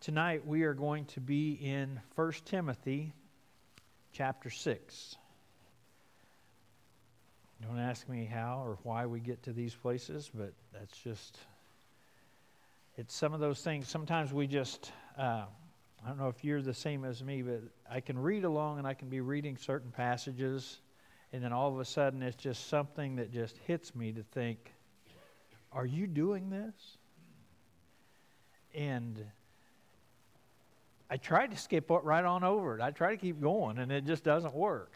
Tonight we are going to be in 1 Timothy chapter 6. Don't ask me how or why we get to these places, but that's just, it's some of those things. Sometimes we just, I don't know if you're the same as me, but I can read along and I can be reading certain passages, and then all of a sudden it's just something that just hits me to think, are you doing this? And I tried to skip right on over it. I try to keep going, and it just doesn't work.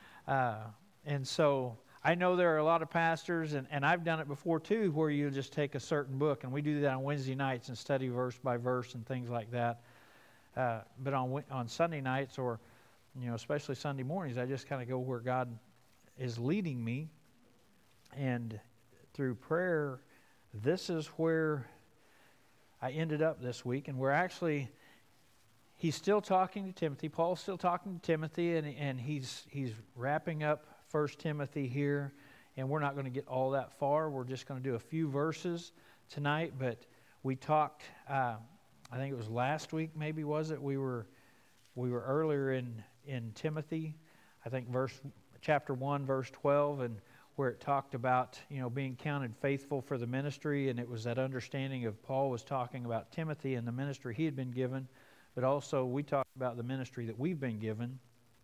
And so I know there are a lot of pastors, and I've done it before too, where you just take a certain book, and we do that on Wednesday nights and study verse by verse and things like that. But on Sunday nights, or especially Sunday mornings, I just kind of go where God is leading me, and through prayer, this is where I ended up this week, and we're actually. He's still talking to Timothy. Paul's still talking to Timothy, and he's wrapping up 1 Timothy here. And we're not going to get all that far. We're just going to do a few verses tonight. But we talked, I think it was last week, maybe was it? We were earlier in Timothy, I think chapter 1, verse 12, and where it talked about being counted faithful for the ministry, and it was that understanding of Paul was talking about Timothy and the ministry he had been given. But also we talk about the ministry that we've been given.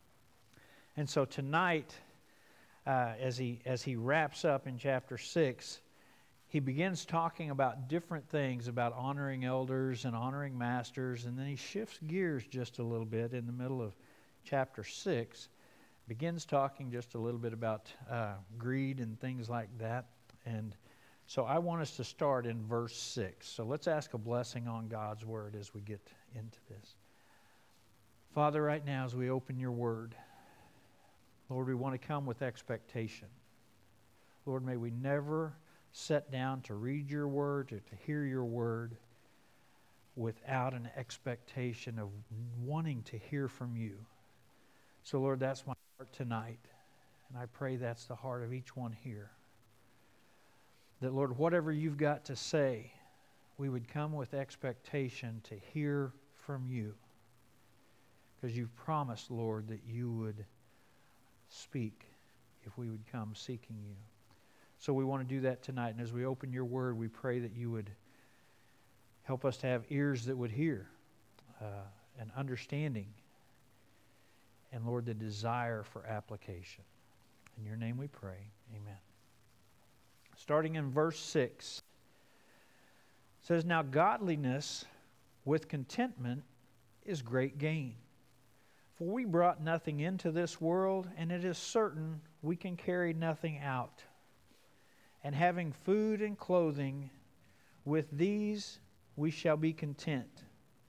And so tonight, as he wraps up in chapter 6, he begins talking about different things, about honoring elders and honoring masters, and then he shifts gears just a little bit in the middle of chapter 6, begins talking just a little bit about greed and things like that. And so I want us to start in verse 6. So let's ask a blessing on God's word as we get into this. Father, right now as we open your word, Lord, we want to come with expectation. Lord, may we never sit down to read your word or to hear your word without an expectation of wanting to hear from you. So Lord, that's my heart tonight. And I pray that's the heart of each one here. That, Lord, whatever you've got to say, we would come with expectation to hear from you. Because you've promised, Lord, that you would speak if we would come seeking you. So we want to do that tonight. And as we open your word, we pray that you would help us to have ears that would hear, an understanding, and, Lord, the desire for application. In your name we pray. Amen. Starting in verse 6, it says, "Now godliness with contentment is great gain. For we brought nothing into this world, and it is certain we can carry nothing out. And having food and clothing, with these we shall be content.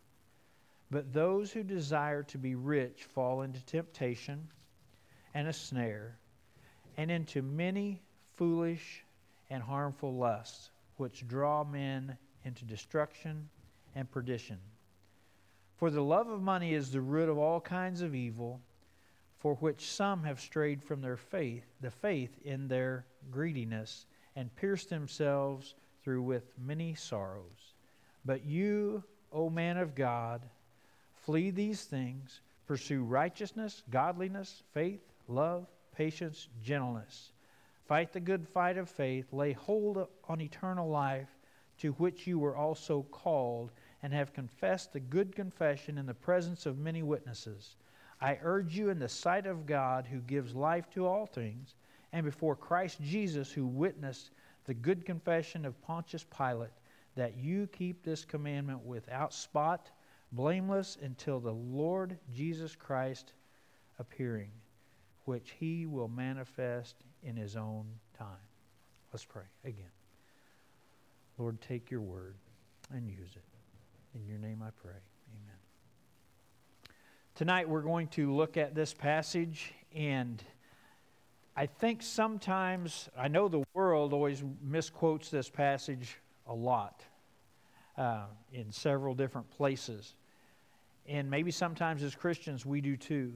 But those who desire to be rich fall into temptation and a snare, and into many foolish and harmful lusts, which draw men into destruction and perdition. For the love of money is the root of all kinds of evil, for which some have strayed from the faith in their greediness, and pierced themselves through with many sorrows. But you, O man of God, flee these things, pursue righteousness, godliness, faith, love, patience, gentleness. Fight the good fight of faith, lay hold on eternal life, to which you were also called, and have confessed the good confession in the presence of many witnesses. I urge you in the sight of God, who gives life to all things, and before Christ Jesus, who witnessed the good confession of Pontius Pilate, that you keep this commandment without spot, blameless, until the Lord Jesus Christ appearing, which he will manifest in his own time." Let's pray again. Lord, take your word and use it. In your name I pray. Amen. Tonight we're going to look at this passage, and I think sometimes, I know the world always misquotes this passage a lot in several different places. And maybe sometimes as Christians we do too.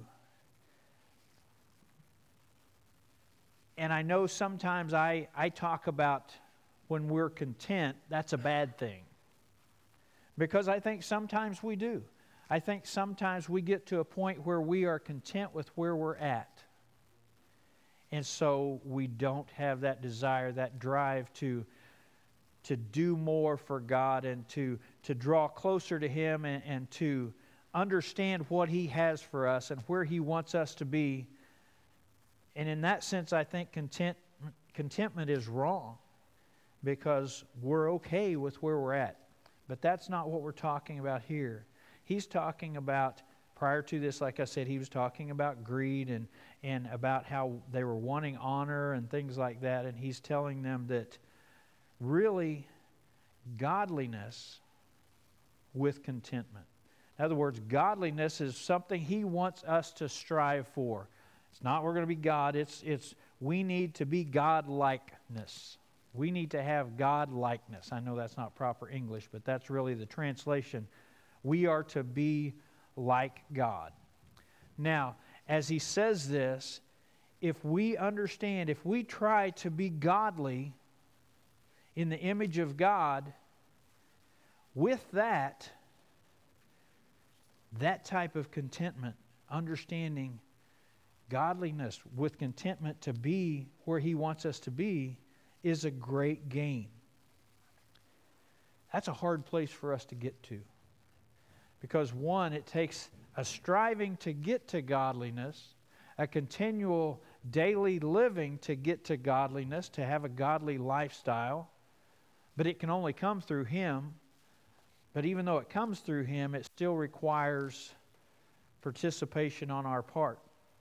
And I know sometimes I talk about when we're content, that's a bad thing. Because I think sometimes we do. I think sometimes we get to a point where we are content with where we're at. And so we don't have that desire, that drive to do more for God and to draw closer to Him and to understand what He has for us and where He wants us to be. And in that sense, I think contentment is wrong because we're okay with where we're at. But that's not what we're talking about here. He's talking about, prior to this, like I said, he was talking about greed and about how they were wanting honor and things like that. And he's telling them that really godliness with contentment. In other words, godliness is something he wants us to strive for. It's not we're going to be God. It's we need to be God-likeness. We need to have God-likeness. I know that's not proper English, but that's really the translation. We are to be like God. Now, as he says this, if we understand, if we try to be godly in the image of God, with that type of contentment, understanding godliness with contentment to be where he wants us to be, is a great gain. That's a hard place for us to get to. Because one, it takes a striving to get to godliness, a continual daily living to get to godliness, to have a godly lifestyle. But it can only come through Him. But even though it comes through Him, it still requires participation on our part.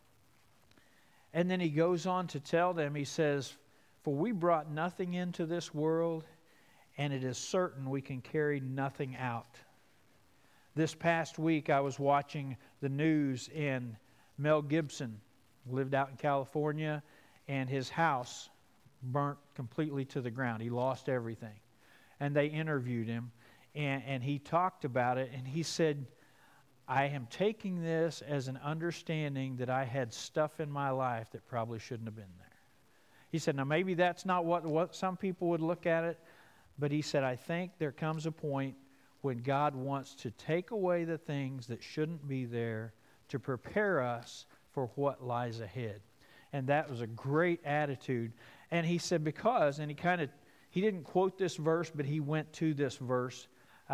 And then he goes on to tell them, he says, "For we brought nothing into this world, and it is certain we can carry nothing out." This past week I was watching the news, and Mel Gibson lived out in California, and his house burnt completely to the ground. He lost everything. And they interviewed him, and he talked about it, and he said, "I am taking this as an understanding that I had stuff in my life that probably shouldn't have been there." He said, now maybe that's not what some people would look at it, but he said, I think there comes a point when God wants to take away the things that shouldn't be there to prepare us for what lies ahead. And that was a great attitude. And he said because, and he didn't quote this verse, but he went to this verse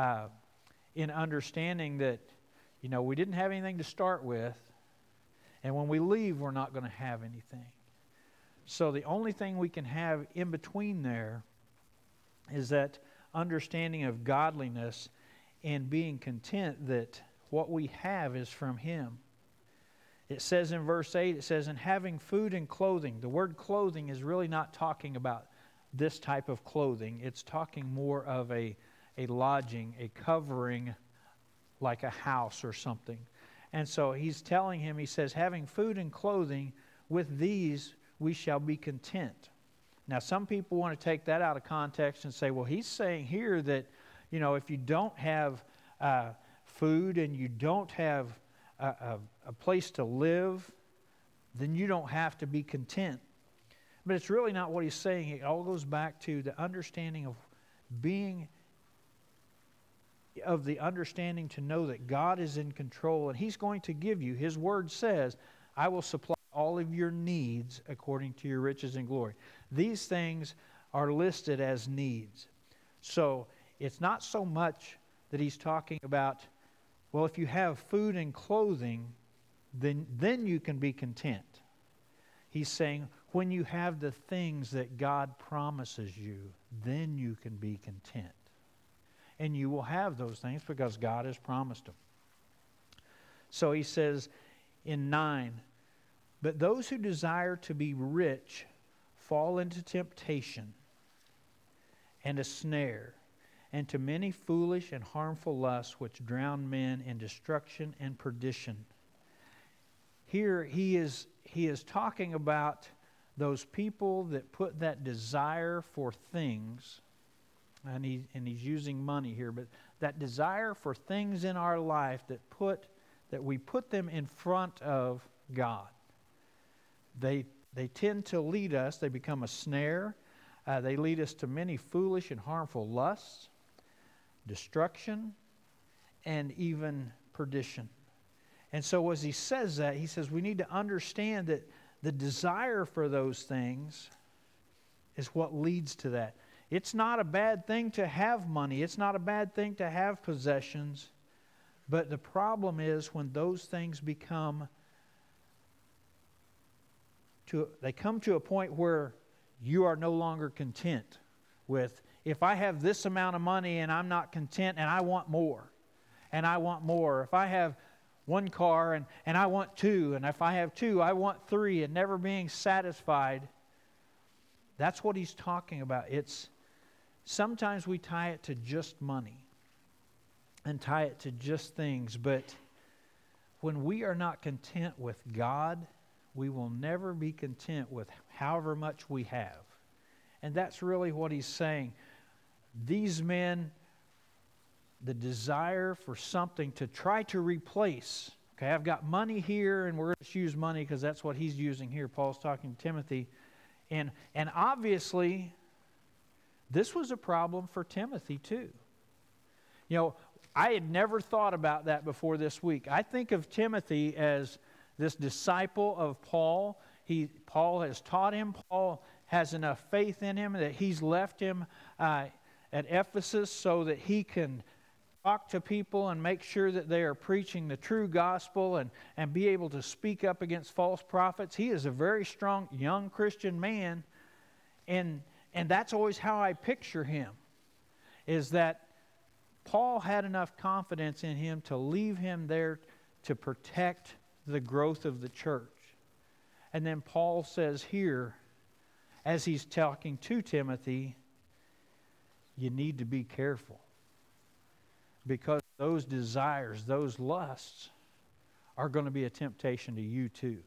in understanding that, we didn't have anything to start with, and when we leave, we're not going to have anything. So the only thing we can have in between there is that understanding of godliness and being content that what we have is from Him. It says in verse 8, it says, "And having food and clothing." The word clothing is really not talking about this type of clothing. It's talking more of a lodging, a covering, like a house or something. And so he's telling him, he says, "Having food and clothing, with these we shall be content." Now, some people want to take that out of context and say, well, he's saying here that, if you don't have food and you don't have a place to live, then you don't have to be content. But it's really not what he's saying. It all goes back to the understanding of the understanding to know that God is in control, and He's going to give you. His Word says, "I will supply all of your needs according to your riches and glory." These things are listed as needs. So it's not so much that he's talking about, well, if you have food and clothing, then you can be content. He's saying when you have the things that God promises you, then you can be content. And you will have those things because God has promised them. So he says in 9, "But those who desire to be rich fall into temptation and a snare, and to many foolish and harmful lusts which drown men in destruction and perdition." Here he is talking about those people that put that desire for things, and he's using money here, but that desire for things in our life that we put them in front of God. They tend to lead us, they become a snare. They lead us to many foolish and harmful lusts, destruction, and even perdition. And so as he says that, he says we need to understand that the desire for those things is what leads to that. It's not a bad thing to have money. It's not a bad thing to have possessions. But the problem is when those things they come to a point where you are no longer content with, if I have this amount of money and I'm not content and I want more, and I want more. If I have one car and I want two, and if I have two, I want three, and never being satisfied. That's what he's talking about. It's sometimes we tie it to just money and tie it to just things, but when we are not content with God, we will never be content with however much we have. And that's really what he's saying. These men, the desire for something to try to replace. Okay, I've got money here, and we're going to use money because that's what he's using here. Paul's talking to Timothy. And obviously, this was a problem for Timothy too. You know, I had never thought about that before this week. I think of Timothy as this disciple of Paul. Paul has taught him. Paul has enough faith in him that he's left him at Ephesus so that he can talk to people and make sure that they are preaching the true gospel and be able to speak up against false prophets. He is a very strong young Christian man, and that's always how I picture him, is that Paul had enough confidence in him to leave him there to protect the growth of the church. And then Paul says here, as he's talking to Timothy, you need to be careful. Because those desires, those lusts, are going to be a temptation to you too.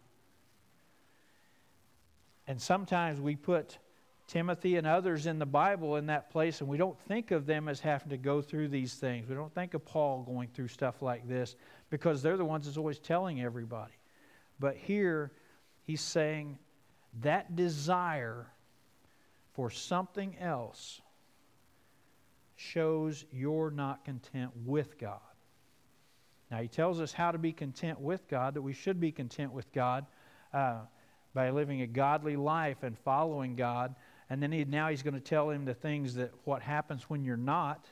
And sometimes we put Timothy and others in the Bible in that place, and we don't think of them as having to go through these things. We don't think of Paul going through stuff like this because they're the ones that's always telling everybody. But here, he's saying that desire for something else shows you're not content with God. Now, he tells us how to be content with God, that we should be content with God by living a godly life and following God. And then now he's going to tell him the things that what happens when you're not.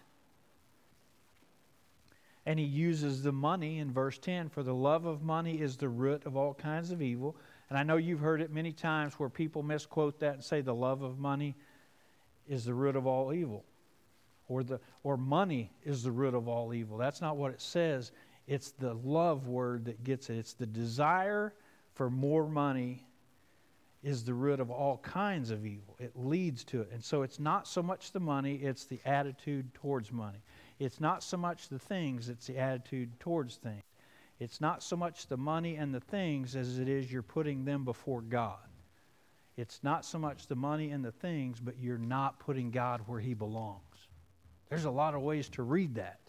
And he uses the money in verse 10. For the love of money is the root of all kinds of evil. And I know you've heard it many times where people misquote that and say the love of money is the root of all evil. Or money is the root of all evil. That's not what it says. It's the love word that gets it. It's the desire for more money is the root of all kinds of evil. It leads to it. And so it's not so much the money, it's the attitude towards money. It's not so much the things, it's the attitude towards things. It's not so much the money and the things as it is you're putting them before God. It's not so much the money and the things, but you're not putting God where He belongs. There's a lot of ways to read that.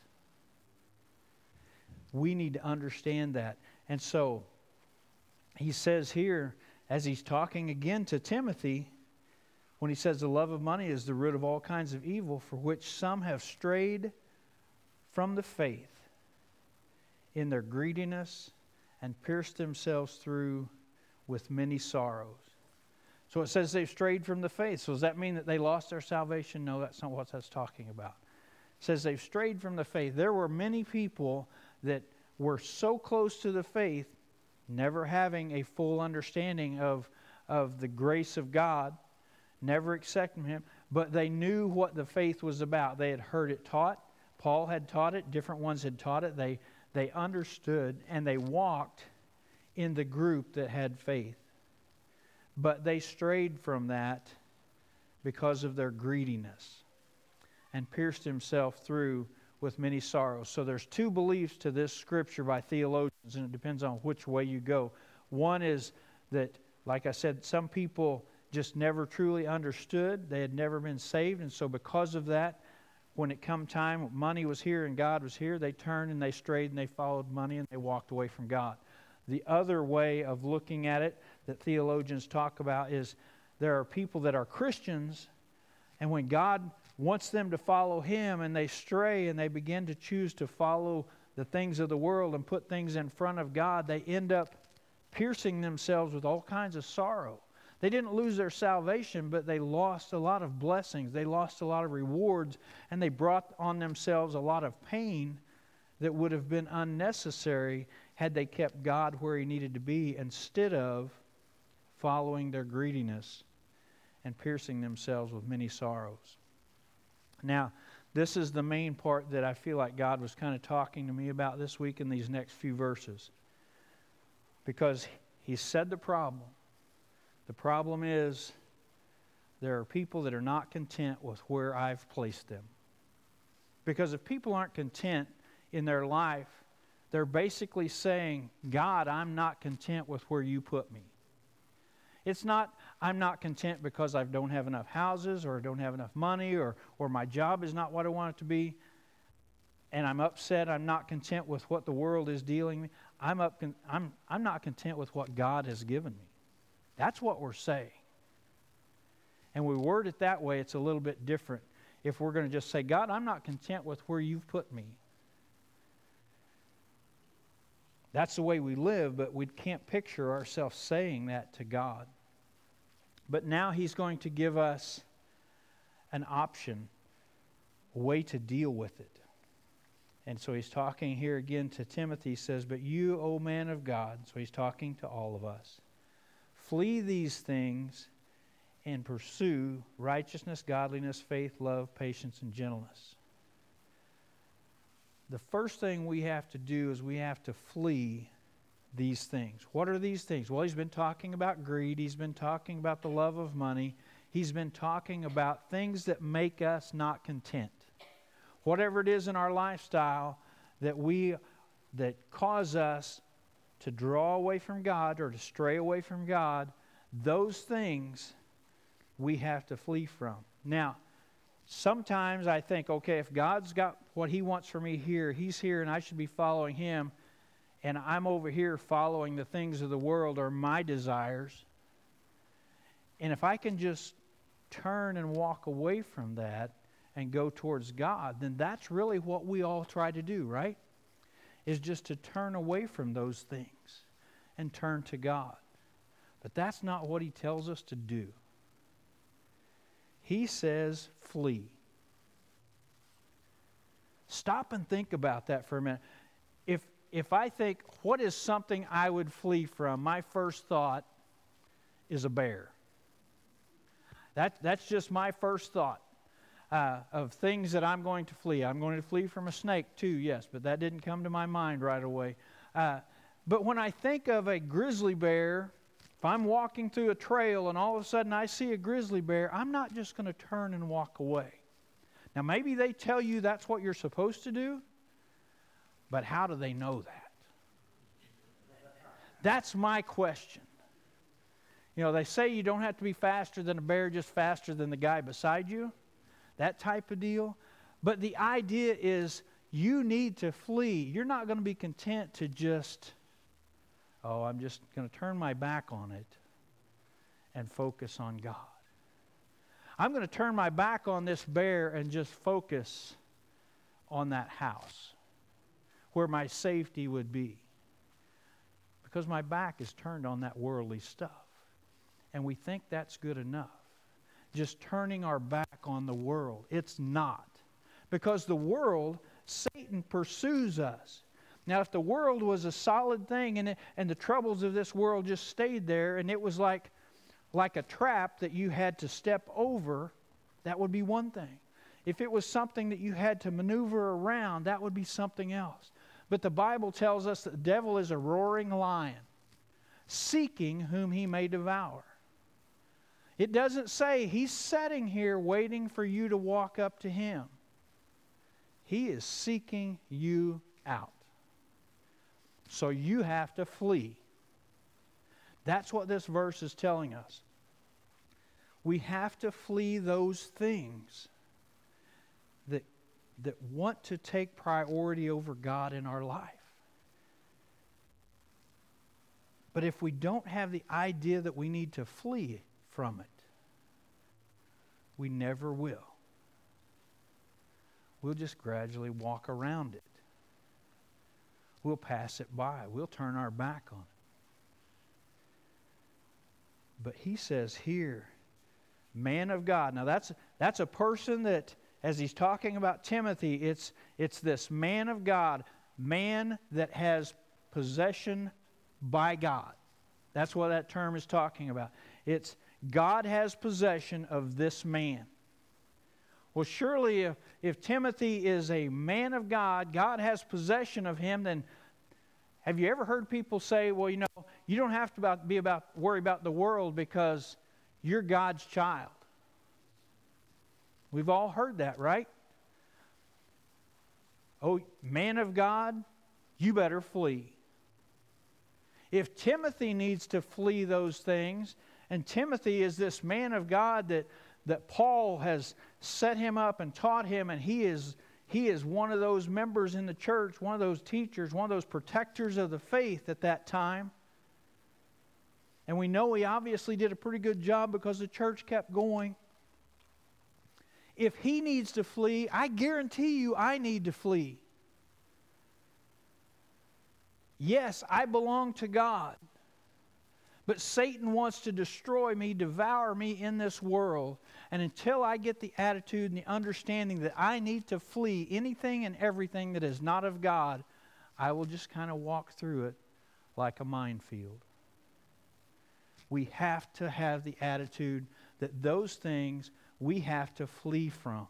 We need to understand that. And so, he says here, as he's talking again to Timothy, when he says the love of money is the root of all kinds of evil, for which some have strayed from the faith in their greediness and pierced themselves through with many sorrows. So it says they've strayed from the faith. So does that mean that they lost their salvation? No, that's not what that's talking about. It says they've strayed from the faith. There were many people that were so close to the faith, never having a full understanding of the grace of God, never accepting Him, but they knew what the faith was about. They had heard it taught. Paul had taught it. Different ones had taught it. They understood, and they walked in the group that had faith. But they strayed from that because of their greediness and pierced himself through with many sorrows. So there's two beliefs to this scripture by theologians, and it depends on which way you go. One is that, like I said, some people just never truly understood. They had never been saved, and so because of that, when it come time, money was here and God was here, they turned and they strayed and they followed money and they walked away from God. The other way of looking at it that theologians talk about is there are people that are Christians, and when God wants them to follow Him and they stray and they begin to choose to follow the things of the world and put things in front of God, they end up piercing themselves with all kinds of sorrow. They didn't lose their salvation, but they lost a lot of blessings. They lost a lot of rewards, and they brought on themselves a lot of pain that would have been unnecessary had they kept God where He needed to be instead of following their greediness and piercing themselves with many sorrows. Now, this is the main part that I feel like God was kind of talking to me about this week in these next few verses. Because He said the problem. The problem is there are people that are not content with where I've placed them. Because if people aren't content in their life, they're basically saying, God, I'm not content with where you put me. It's not, I'm not content because I don't have enough houses or I don't have enough money or my job is not what I want it to be. And I'm upset, I'm not content with what the world is dealing with. I'm not content with what God has given me. That's what we're saying. And we word it that way, it's a little bit different. If we're going to just say, God, I'm not content with where you've put me. That's the way we live, but we can't picture ourselves saying that to God. But now He's going to give us an option, a way to deal with it. And so He's talking here again to Timothy. He says, but you, O man of God, so He's talking to all of us, flee these things and pursue righteousness, godliness, faith, love, patience, and gentleness. The first thing we have to do is we have to flee these things. What are these things? Well, He's been talking about greed. He's been talking about the love of money. He's been talking about things that make us not content. Whatever it is in our lifestyle that cause us to draw away from God or to stray away from God, those things we have to flee from. Now, sometimes I think, okay, if God's got what He wants for me here, He's here and I should be following Him, and I'm over here following the things of the world or my desires. And if I can just turn and walk away from that and go towards God, then that's really what we all try to do, right? Is just to turn away from those things and turn to God. But that's not what He tells us to do. He says, flee. Stop and think about that for a minute. If I think, what is something I would flee from? My first thought is a bear. That's just my first thought of things that I'm going to flee. I'm going to flee from a snake too, yes, but that didn't come to my mind right away. But when I think of a grizzly bear, if I'm walking through a trail and all of a sudden I see a grizzly bear, I'm not just going to turn and walk away. Now maybe they tell you that's what you're supposed to do, but how do they know that? That's my question. You know, they say you don't have to be faster than a bear, just faster than the guy beside you. That type of deal. But the idea is you need to flee. You're not going to be content to just, I'm just going to turn my back on it and focus on God. I'm going to turn my back on this bear and just focus on that house where my safety would be. Because my back is turned on that worldly stuff. And we think that's good enough. Just turning our back on the world. It's not. Because the world, Satan pursues us. Now, if the world was a solid thing and the troubles of this world just stayed there and it was like a trap that you had to step over, that would be one thing. If it was something that you had to maneuver around, that would be something else. But the Bible tells us that the devil is a roaring lion, seeking whom he may devour. It doesn't say he's sitting here waiting for you to walk up to him. He is seeking you out. So you have to flee. That's what this verse is telling us. We have to flee those things that want to take priority over God in our life. But if we don't have the idea that we need to flee from it, we never will. We'll just gradually walk around it. we'll pass it by. We'll turn our back on it. But he says here, man of God. Now that's a person that, as he's talking about Timothy, it's this man of God, man that has possession by God. That's what that term is talking about. It's God has possession of this man. Well, surely if Timothy is a man of God, God has possession of him, then have you ever heard people say, well, you don't have to worry about the world because you're God's child? We've all heard that, right? Oh, man of God, you better flee. If Timothy needs to flee those things, and Timothy is this man of God that Paul has set him up and taught him, and he is one of those members in the church, one of those teachers, one of those protectors of the faith at that time. And we know he obviously did a pretty good job because the church kept going. If he needs to flee, I guarantee you I need to flee. Yes, I belong to God. But Satan wants to destroy me, devour me in this world. And until I get the attitude and the understanding that I need to flee anything and everything that is not of God, I will just kind of walk through it like a minefield. We have to have the attitude that those things we have to flee from.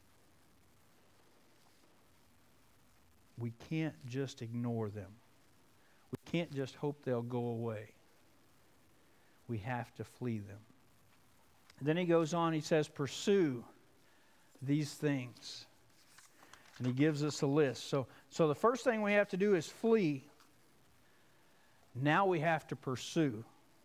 We can't just ignore them. We can't just hope they'll go away. We have to flee them. Then he goes on, he says, pursue these things. And he gives us a list. So the first thing we have to do is flee. Now we have to pursue.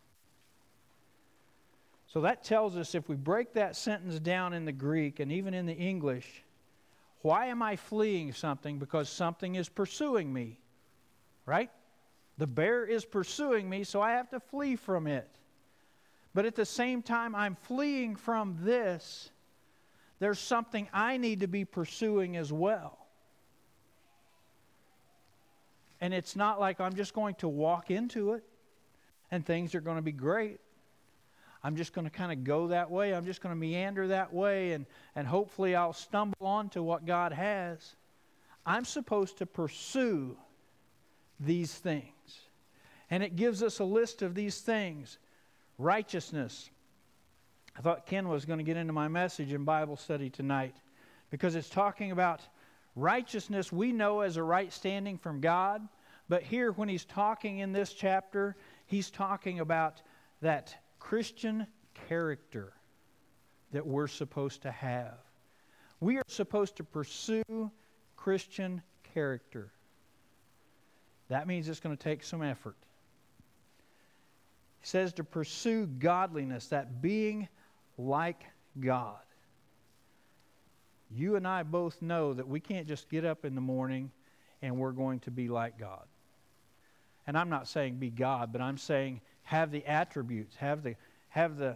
So that tells us, if we break that sentence down in the Greek and even in the English, why am I fleeing something? Because something is pursuing me. Right? The bear is pursuing me, so I have to flee from it. But at the same time I'm fleeing from this, there's something I need to be pursuing as well. And it's not like I'm just going to walk into it and things are going to be great. I'm just going to kind of go that way. I'm just going to meander that way, and hopefully I'll stumble onto what God has. I'm supposed to pursue these things. And it gives us a list of these things. Righteousness. I thought Ken was going to get into my message in Bible study tonight, because it's talking about righteousness we know as a right standing from God. But here, when he's talking in this chapter, he's talking about that Christian character that we're supposed to have. We are supposed to pursue Christian character. That means it's going to take some effort. He says to pursue godliness, that being like God. You and I both know that we can't just get up in the morning and we're going to be like God. And I'm not saying be God, but I'm saying have the attributes, have the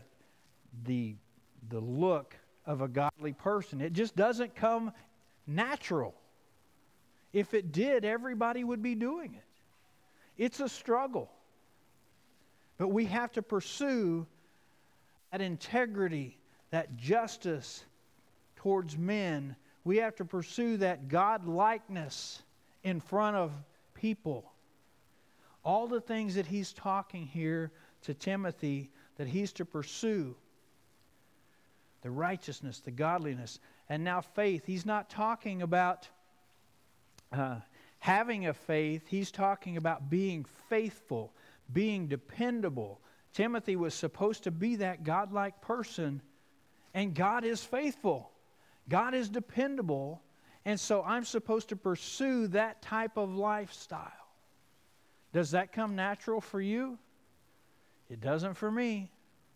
look of a godly person. It just doesn't come natural. If it did, everybody would be doing it. It's a struggle. But we have to pursue that integrity, that justice towards men. We have to pursue that God-likeness in front of people. All the things that he's talking here to Timothy that he's to pursue. The righteousness, the godliness, and now faith. He's not talking about having a faith. He's talking about being faithful, being dependable. Timothy was supposed to be that godlike person, and God is faithful. God is dependable, and so I'm supposed to pursue that type of lifestyle. Does that come natural for you? It doesn't for me.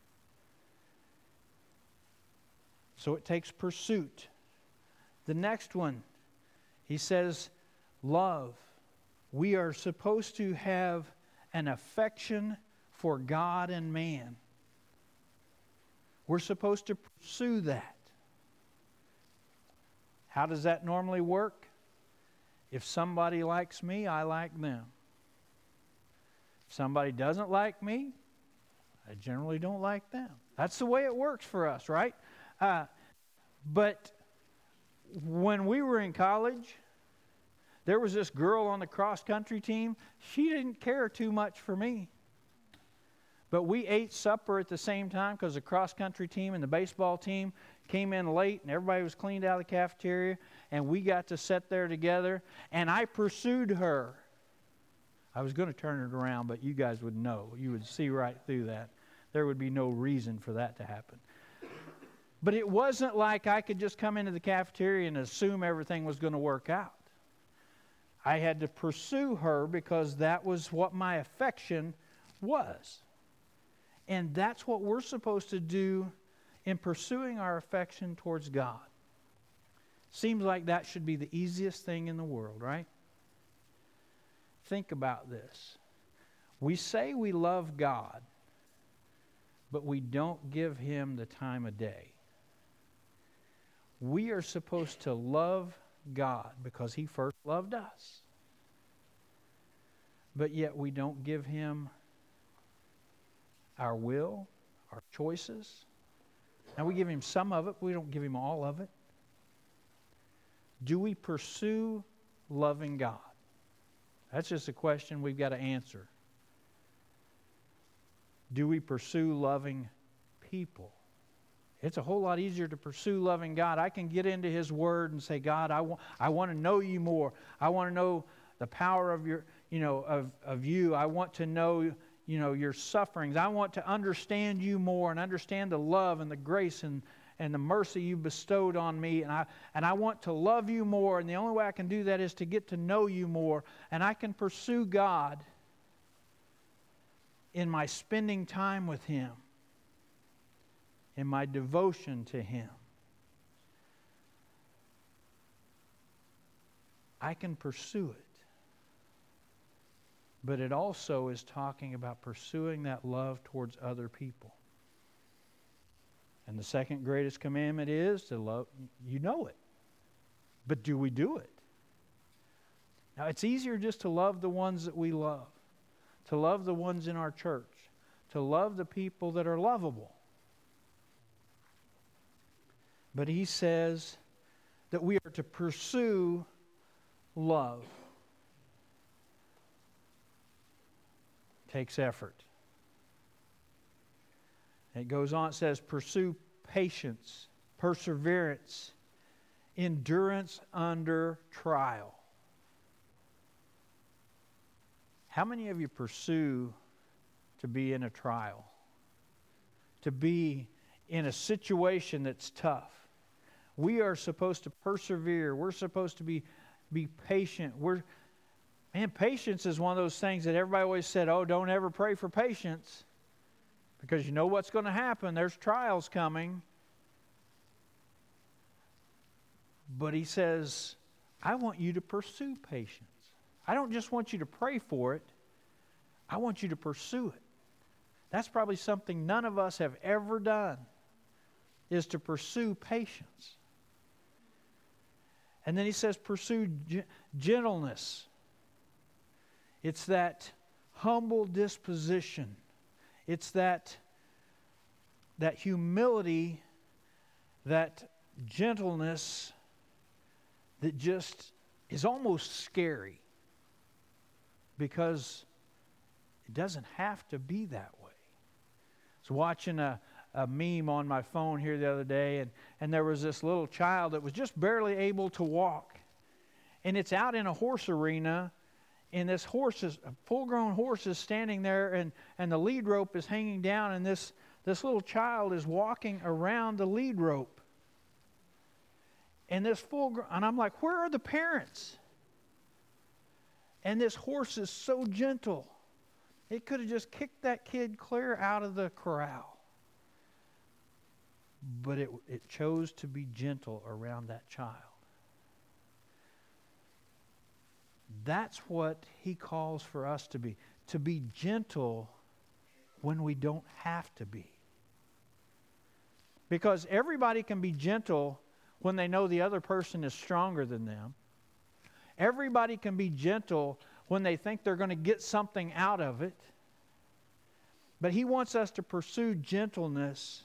So it takes pursuit. The next one, he says, love. We are supposed to have an affection for God and man. We're supposed to pursue that. How does that normally work? If somebody likes me, I like them. If somebody doesn't like me, I generally don't like them. That's the way it works for us, right? But when we were in college, there was this girl on the cross-country team. She didn't care too much for me. But we ate supper at the same time because the cross-country team and the baseball team came in late and everybody was cleaned out of the cafeteria, and we got to sit there together, and I pursued her. I was going to turn it around, but you guys would know. You would see right through that. There would be no reason for that to happen. But it wasn't like I could just come into the cafeteria and assume everything was going to work out. I had to pursue her because that was what my affection was. And that's what we're supposed to do in pursuing our affection towards God. Seems like that should be the easiest thing in the world, right? Think about this. We say we love God, but we don't give Him the time of day. We are supposed to love God because He first loved us. But yet we don't give Him our will, our choices. Now we give Him some of it, but we don't give Him all of it. Do we pursue loving God? That's just a question we've got to answer. Do we pursue loving people? It's a whole lot easier to pursue loving God. I can get into His Word and say, God, I want to know You more. I want to know the power of Your, of You. I want to know, Your sufferings. I want to understand You more and understand the love and the grace and the mercy You bestowed on me. And I want to love You more. And the only way I can do that is to get to know You more. And I can pursue God in my spending time with Him, in my devotion to Him. I can pursue it. But it also is talking about pursuing that love towards other people. And the second greatest commandment is to love. You know it. But do we do it? Now, it's easier just to love the ones that we love, to love the ones in our church, to love the people that are lovable. But He says that we are to pursue love. It takes effort. It goes on, it says, pursue patience, perseverance, endurance under trial. How many of you pursue to be in a trial? To be in a situation that's tough? We are supposed to persevere. We're supposed to be patient. Patience is one of those things that everybody always said, oh, don't ever pray for patience. Because you know what's going to happen. There's trials coming. But He says, I want you to pursue patience. I don't just want you to pray for it. I want you to pursue it. That's probably something none of us have ever done, is to pursue patience. And then He says, pursue gentleness. It's that humble disposition. It's that humility, that gentleness that just is almost scary, because it doesn't have to be that way. I was watching a meme on my phone here the other day, and there was this little child that was just barely able to walk. And it's out in a horse arena, and this horse is, a full-grown horse is standing there, and the lead rope is hanging down, and this little child is walking around the lead rope. And and I'm like, where are the parents? And this horse is so gentle. It could have just kicked that kid clear out of the corral. But it chose to be gentle around that child. That's what He calls for us to be gentle when we don't have to be. Because everybody can be gentle when they know the other person is stronger than them. Everybody can be gentle when they think they're going to get something out of it. But He wants us to pursue gentleness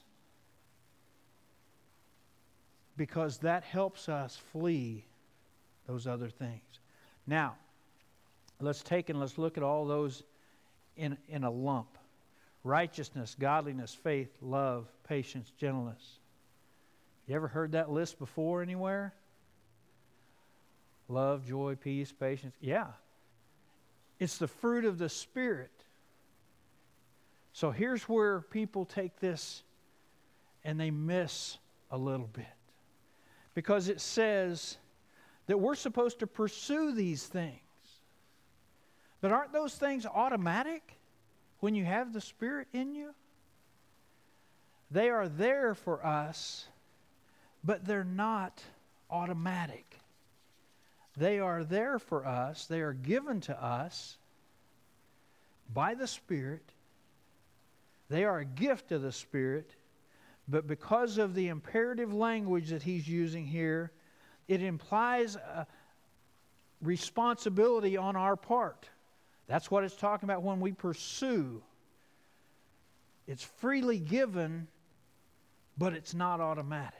because that helps us flee those other things. Now, let's look at all those in a lump. Righteousness, godliness, faith, love, patience, gentleness. You ever heard that list before anywhere? Love, joy, peace, patience. Yeah. It's the fruit of the Spirit. So here's where people take this and they miss a little bit. Because it says that we're supposed to pursue these things. But aren't those things automatic when you have the Spirit in you? They are there for us, but they're not automatic. They are there for us. They are given to us by the Spirit. They are a gift of the Spirit. But because of the imperative language that he's using here, it implies a responsibility on our part. That's what it's talking about when we pursue. It's freely given, but it's not automatic.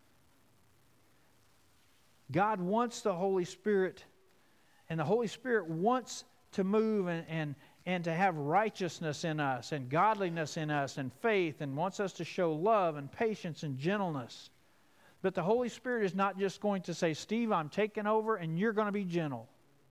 God wants the Holy Spirit, and the Holy Spirit wants to move and to have righteousness in us, and godliness in us, and faith, and wants us to show love and patience and gentleness. But the Holy Spirit is not just going to say, Steve, I'm taking over and you're going to be gentle.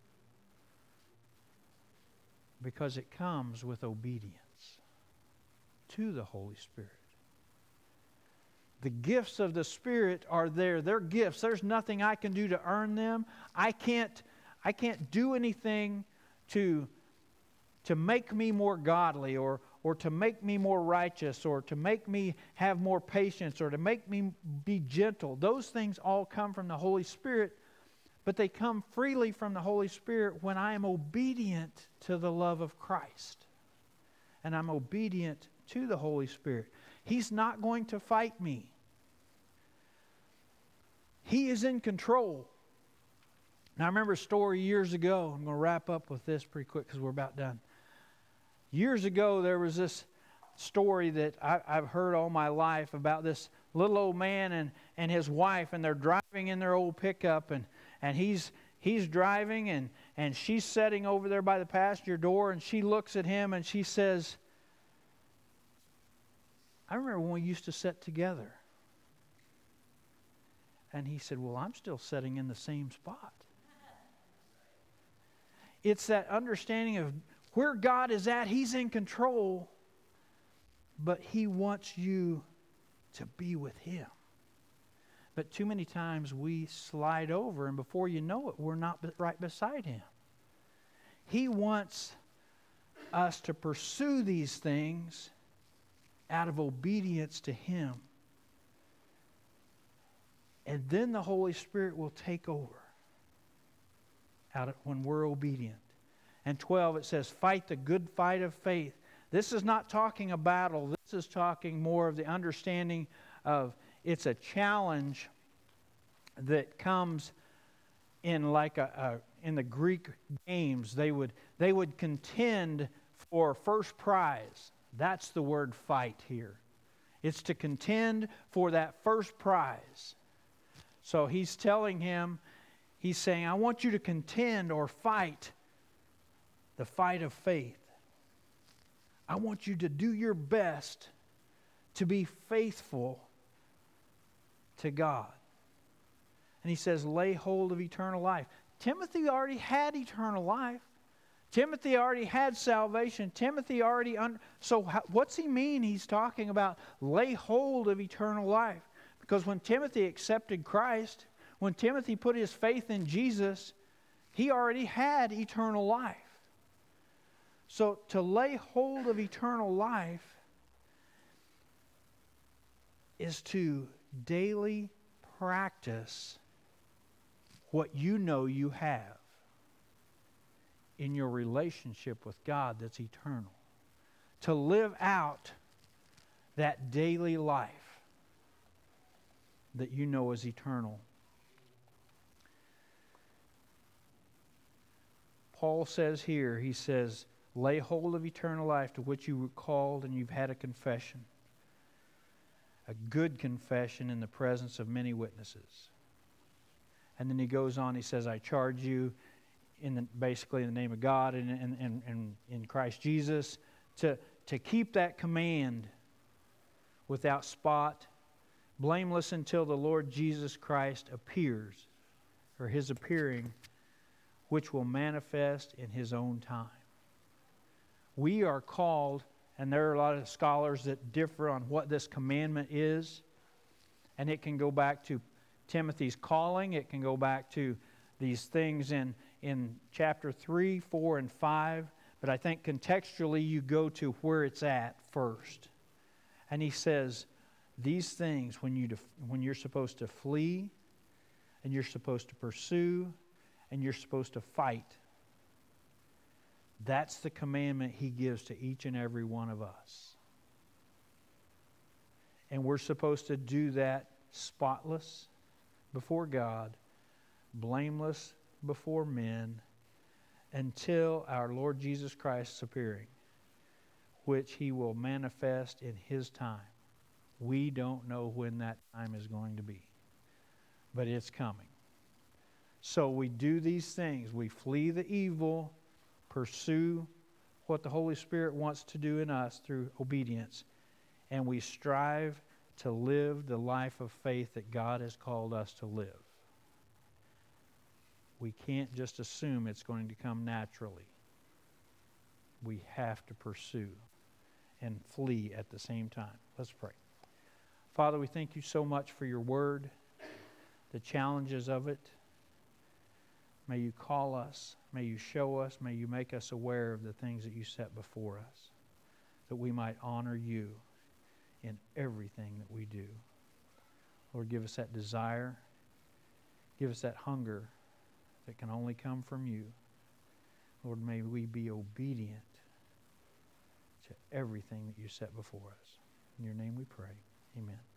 Because it comes with obedience to the Holy Spirit. The gifts of the Spirit are there. They're gifts. There's nothing I can do to earn them. I can't do anything to make me more godly or to make me more righteous or to make me have more patience or to make me be gentle. Those things all come from the Holy Spirit, but they come freely from the Holy Spirit when I am obedient to the love of Christ. And I'm obedient to the Holy Spirit. He's not going to fight me. He is in control. Now I remember a story years ago. I'm going to wrap up with this pretty quick because we're about done. Years ago there was this story that I've heard all my life about this little old man and his wife, and they're driving in their old pickup, and he's driving and she's sitting over there by the passenger door, and she looks at him and she says, I remember when we used to sit together. And he said, well, I'm still sitting in the same spot. It's that understanding of where God is at. He's in control, but He wants you to be with Him. But too many times we slide over, and before you know it, we're not right beside Him. He wants us to pursue these things out of obedience to Him. And then the Holy Spirit will take over when we're obedient. And 12, it says, fight the good fight of faith. This is not talking a battle. This is talking more of the understanding of it's a challenge that comes in like in the Greek games. They would contend for first prize. That's the word fight here. It's to contend for that first prize. So he's telling him, he's saying, I want you to contend or fight the fight of faith. I want you to do your best to be faithful to God. And he says, lay hold of eternal life. Timothy already had eternal life. Timothy already had salvation. Timothy already... So what's he mean? He's talking about lay hold of eternal life. Because when Timothy accepted Christ, when Timothy put his faith in Jesus, he already had eternal life. So to lay hold of eternal life is to daily practice what you know you have in your relationship with God that's eternal. To live out that daily life that you know is eternal. Paul says here, he says, lay hold of eternal life to which you were called and you've had a confession. A good confession in the presence of many witnesses. And then he goes on, he says, I charge you basically in the name of God and in Christ Jesus to keep that command without spot, blameless until the Lord Jesus Christ appears, or His appearing, which will manifest in His own time. We are called, and there are a lot of scholars that differ on what this commandment is, and it can go back to Timothy's calling, it can go back to these things in chapter 3, 4, and 5, but I think contextually you go to where it's at first. And he says, these things, when you're supposed to flee, and you're supposed to pursue, and you're supposed to fight, that's the commandment He gives to each and every one of us. And we're supposed to do that spotless before God, blameless before men, until our Lord Jesus Christ's appearing, which He will manifest in His time. We don't know when that time is going to be, but it's coming. So we do these things. We flee the evil, pursue what the Holy Spirit wants to do in us through obedience, and we strive to live the life of faith that God has called us to live. We can't just assume it's going to come naturally. We have to pursue and flee at the same time. Let's pray. Father, we thank You so much for Your word, the challenges of it. May You call us, may You show us, may You make us aware of the things that You set before us, that we might honor You in everything that we do. Lord, give us that desire, give us that hunger that can only come from You. Lord, may we be obedient to everything that You set before us. In Your name we pray. Amen.